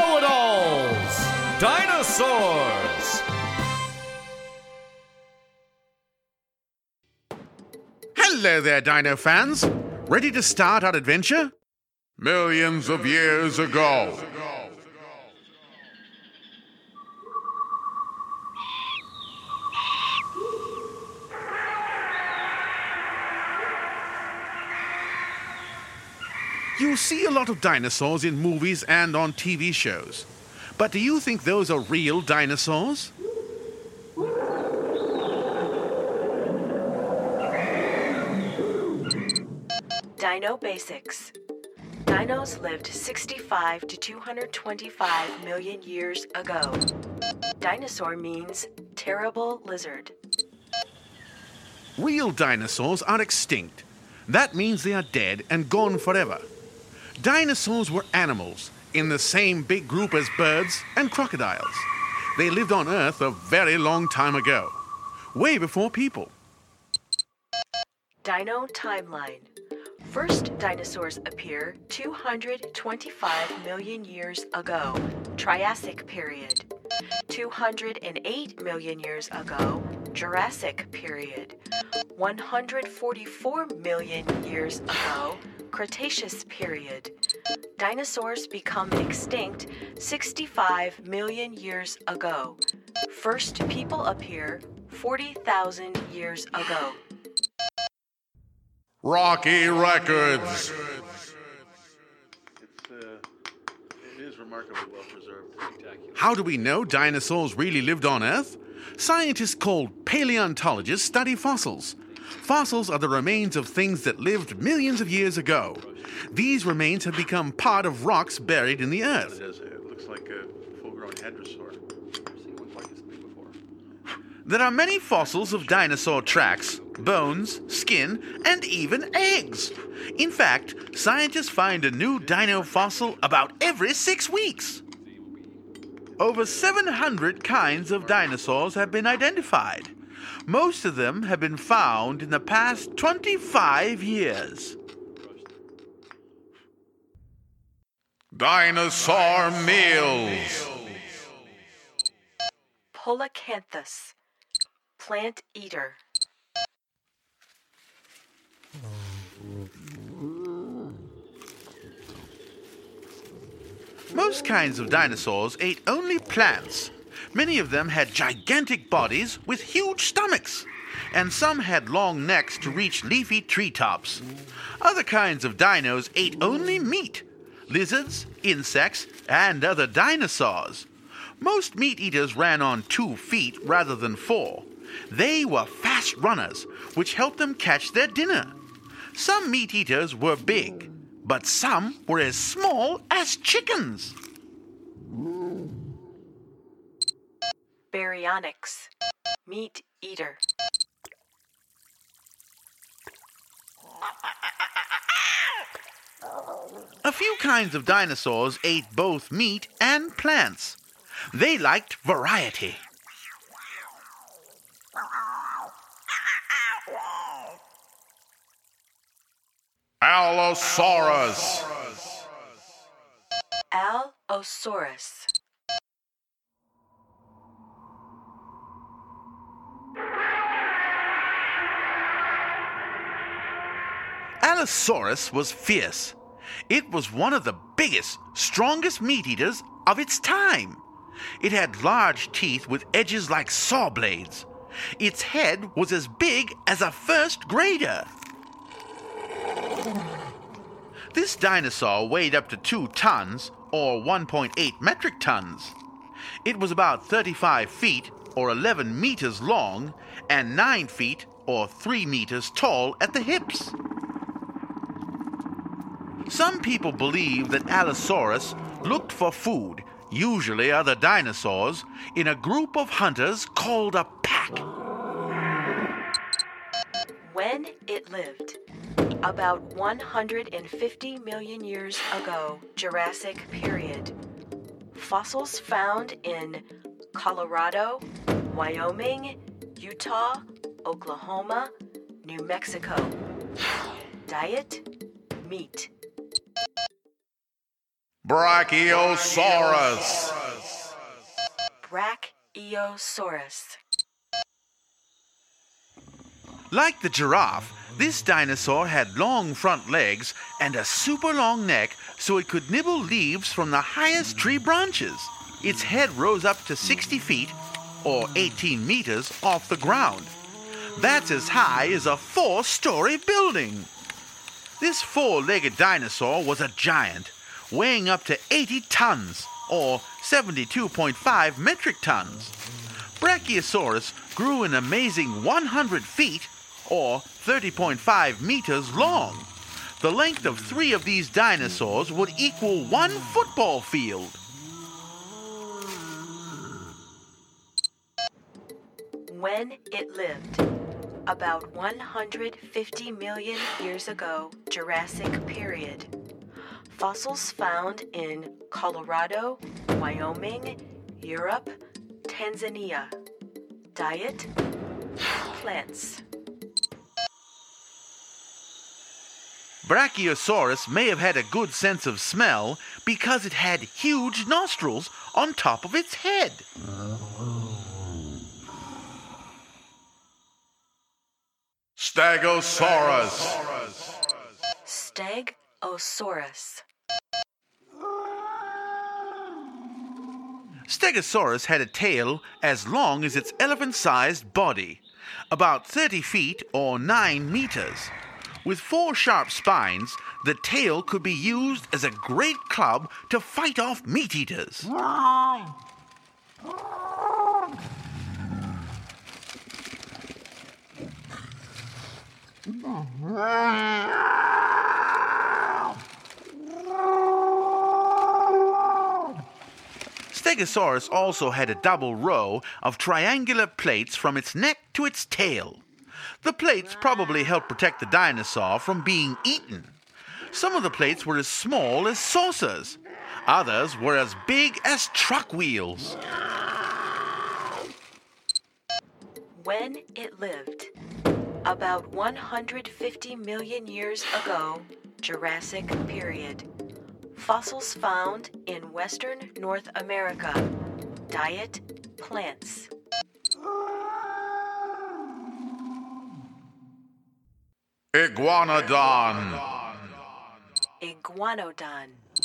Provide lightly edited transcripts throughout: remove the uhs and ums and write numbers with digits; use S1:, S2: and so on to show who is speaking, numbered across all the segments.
S1: Know-it-alls! Dinosaurs!
S2: Hello there, Dino fans. Ready to start our adventure?
S3: Millions of years ago.
S2: You see a lot of dinosaurs in movies and on TV shows. But do you think those are real dinosaurs?
S4: Dino Basics. Dinos lived 65 to 225 million years ago. Dinosaur means terrible lizard.
S2: Real dinosaurs are extinct. That means they are dead and gone forever. Dinosaurs were animals in the same big group as birds and crocodiles. They lived on Earth a very long time ago, way before people.
S4: Dino Timeline. First dinosaurs appear 225 million years ago, Triassic period. 208 million years ago, Jurassic period. 144 million years ago, Cretaceous period. Dinosaurs become extinct 65 million years ago. First people appear 40,000 years ago.
S3: Rocky Records.
S5: It is remarkably well preserved and spectacular.
S2: How do we know dinosaurs really lived on Earth? Scientists called paleontologists study fossils. Fossils are the remains of things that lived millions of years ago. These remains have become part of rocks buried in the Earth.
S5: It looks like a full-grown hadrosaur. I've never seen one quite this big before.
S2: There are many fossils of dinosaur tracks, bones, skin, and even eggs. In fact, scientists find a new dino fossil about every 6 weeks. Over 700 kinds of dinosaurs have been identified. Most of them have been found in the past 25 years.
S3: Dinosaur meals.
S4: Polacanthus, plant eater.
S2: Most kinds of dinosaurs ate only plants. Many of them had gigantic bodies with huge stomachs, and some had long necks to reach leafy treetops. Other kinds of dinos ate only meat, lizards, insects, and other dinosaurs. Most meat eaters ran on 2 feet rather than 4. They were fast runners, which helped them catch their dinner. Some meat eaters were big, but some were as small as chickens.
S4: Baryonyx, meat eater.
S2: A few kinds of dinosaurs ate both meat and plants. They liked variety.
S3: Allosaurus.
S4: Allosaurus.
S2: Allosaurus was fierce. It was one of the biggest, strongest meat eaters of its time. It had large teeth with edges like saw blades. Its head was as big as a first grader. This dinosaur weighed up to 2 tons, or 1.8 metric tons. It was about 35 feet, or 11 meters long, and 9 feet, or 3 meters tall at the hips. Some people believe that Allosaurus looked for food, usually other dinosaurs, in a group of hunters called a pack.
S4: When it lived. About 150 million years ago, Jurassic period. Fossils found in Colorado, Wyoming, Utah, Oklahoma, New Mexico. Diet, meat.
S3: Brachiosaurus.
S4: Brachiosaurus.
S2: Like the giraffe, this dinosaur had long front legs and a super long neck so it could nibble leaves from the highest tree branches. Its head rose up to 60 feet, or 18 meters, off the ground. That's as high as a 4-story building. This 4-legged dinosaur was a giant, weighing up to 80 tons, or 72.5 metric tons. Brachiosaurus grew an amazing 100 feet, or 30.5 meters long. The length of 3 of these dinosaurs would equal 1 football field.
S4: When it lived. About 150 million years ago, Jurassic period. Fossils found in Colorado, Wyoming, Europe, Tanzania. Diet: plants.
S2: Brachiosaurus may have had a good sense of smell because it had huge nostrils on top of its head.
S3: Stegosaurus.
S4: Stegosaurus.
S2: Stegosaurus had a tail as long as its elephant-sized body, about 30 feet or 9 meters. With 4 sharp spines, the tail could be used as a great club to fight off meat-eaters. Stegosaurus also had a double row of triangular plates from its neck to its tail. The plates probably helped protect the dinosaur from being eaten. Some of the plates were as small as saucers. Others were as big as truck wheels.
S4: When it lived. About 150 million years ago, Jurassic period. Fossils found in western North America. Diet: plants.
S3: Iguanodon.
S4: Iguanodon.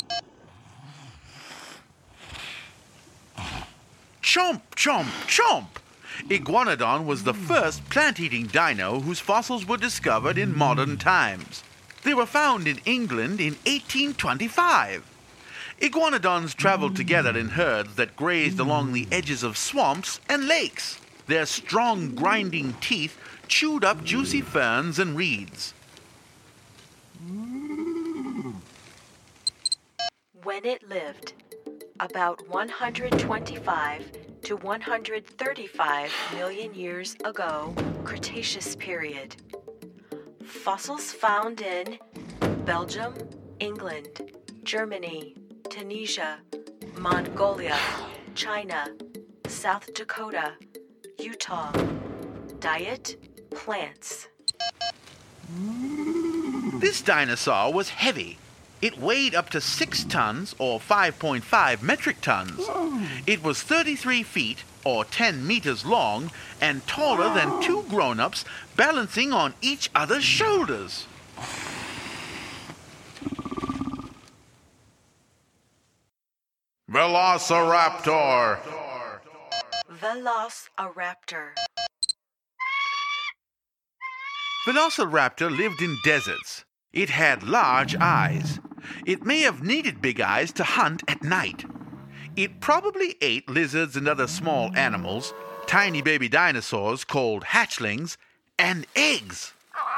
S2: Chomp, chomp, chomp! Iguanodon was the first plant-eating dino whose fossils were discovered in modern times. They were found in England in 1825. Iguanodons traveled together in herds that grazed along the edges of swamps and lakes. Their strong, grinding teeth chewed up juicy ferns and reeds.
S4: When it lived. About 125 to 135 million years ago, Cretaceous period. Fossils found in Belgium, England, Germany, Tunisia, Mongolia, China, South Dakota, Utah. Diet: plants.
S2: This dinosaur was heavy. It weighed up to 6 tons, or 5.5 metric tons. It was 33 feet, or 10 meters long, and taller than 2 grown-ups, balancing on each other's shoulders.
S3: Velociraptor.
S4: Velociraptor.
S2: Velociraptor lived in deserts. It had large eyes. It may have needed big eyes to hunt at night. It probably ate lizards and other small animals, tiny baby dinosaurs called hatchlings, and eggs.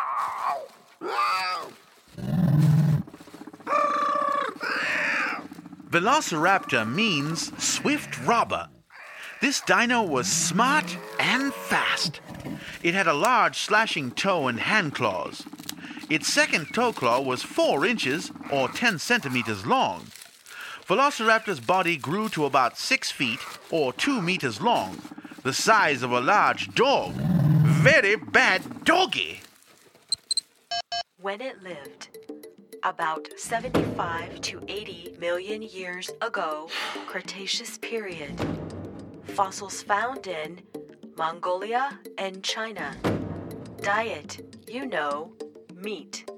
S2: Velociraptor means swift robber. This dino was smart and fast. It had a large slashing toe and hand claws. Its second toe claw was 4 inches or 10 centimeters long. Velociraptor's body grew to about 6 feet or 2 meters long, the size of a large dog. Very bad doggy.
S4: When it lived. about 75 to 80 million years ago, Cretaceous period. Fossils found in Mongolia and China. Diet, meat.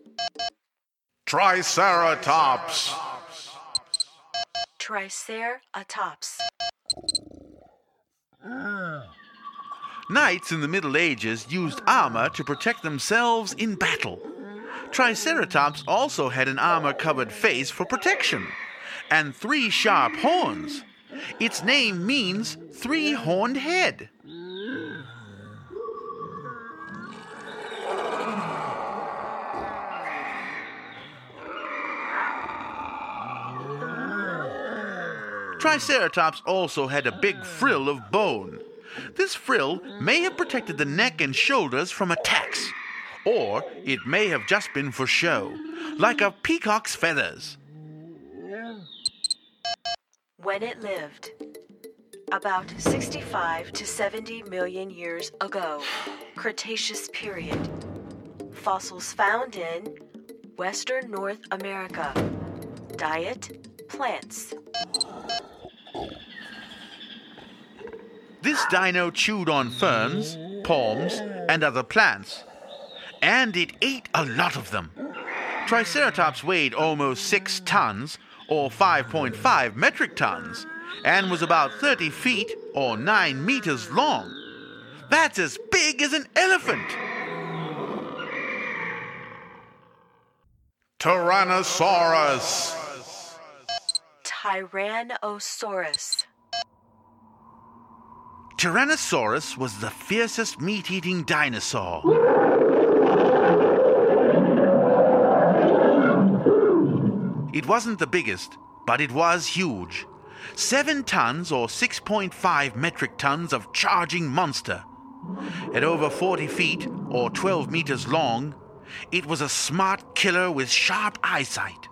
S3: Triceratops.
S4: Triceratops.
S2: Knights in the Middle Ages used armor to protect themselves in battle. Triceratops also had an armor-covered face for protection, and 3 sharp horns. Its name means three-horned head. Triceratops also had a big frill of bone. This frill may have protected the neck and shoulders from attacks, or it may have just been for show, like a peacock's feathers.
S4: When it lived, about 65 to 70 million years ago, Cretaceous period. Fossils found in Western North America. Diet, plants.
S2: This dino chewed on ferns, palms, and other plants, and it ate a lot of them. Triceratops weighed almost 6 tons, or 5.5 metric tons, and was about 30 feet, or 9 meters long. That's as big as an elephant.
S3: Tyrannosaurus.
S4: Tyrannosaurus.
S2: Tyrannosaurus was the fiercest meat-eating dinosaur. It wasn't the biggest, but it was huge. 7 tons or 6.5 metric tons of charging monster. At over 40 feet or 12 meters long, it was a smart killer with sharp eyesight.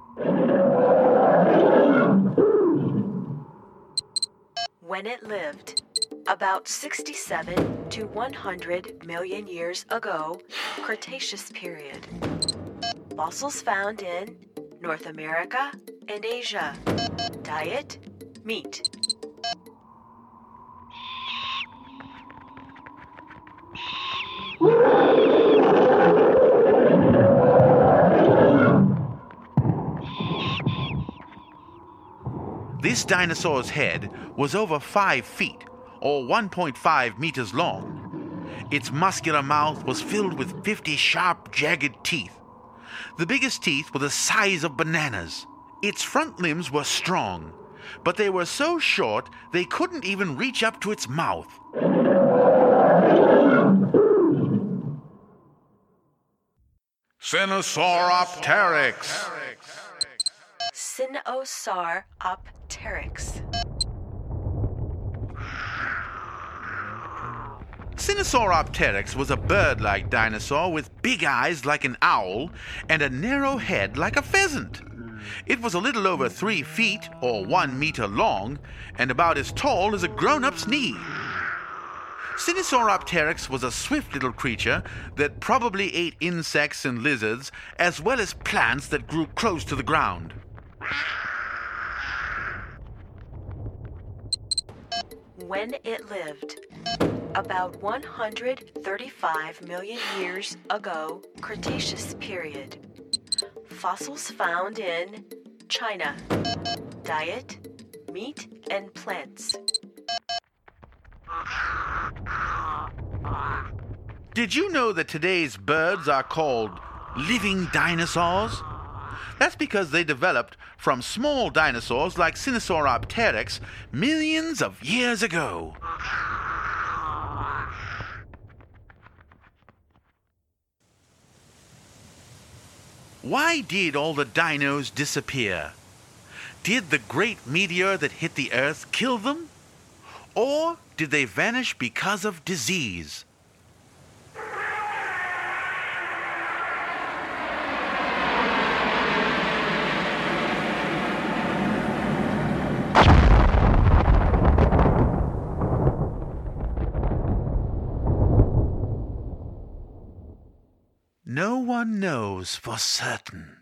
S4: When it lived, about 67 to 100 million years ago, Cretaceous period. Fossils found in North America and Asia. Diet, meat.
S2: This dinosaur's head was over 5 feet, or 1.5 meters long. Its muscular mouth was filled with 50 sharp, jagged teeth. The biggest teeth were the size of bananas. Its front limbs were strong, but they were so short they couldn't even reach up to its mouth.
S3: Sinosauropteryx.
S4: Sinosauropteryx.
S2: Sinosauropteryx was a bird-like dinosaur with big eyes like an owl and a narrow head like a pheasant. It was a little over 3 feet or 1 meter long and about as tall as a grown-up's knee. Sinosauropteryx was a swift little creature that probably ate insects and lizards as well as plants that grew close to the ground.
S4: When it lived, about 135 million years ago, Cretaceous period. Fossils found in China. Diet, meat and plants.
S2: Did you know that today's birds are called living dinosaurs? That's because they developed from small dinosaurs like Sinosauropteryx millions of years ago. Why did all the dinos disappear? Did the great meteor that hit the Earth kill them? Or did they vanish because of disease? No one knows for certain.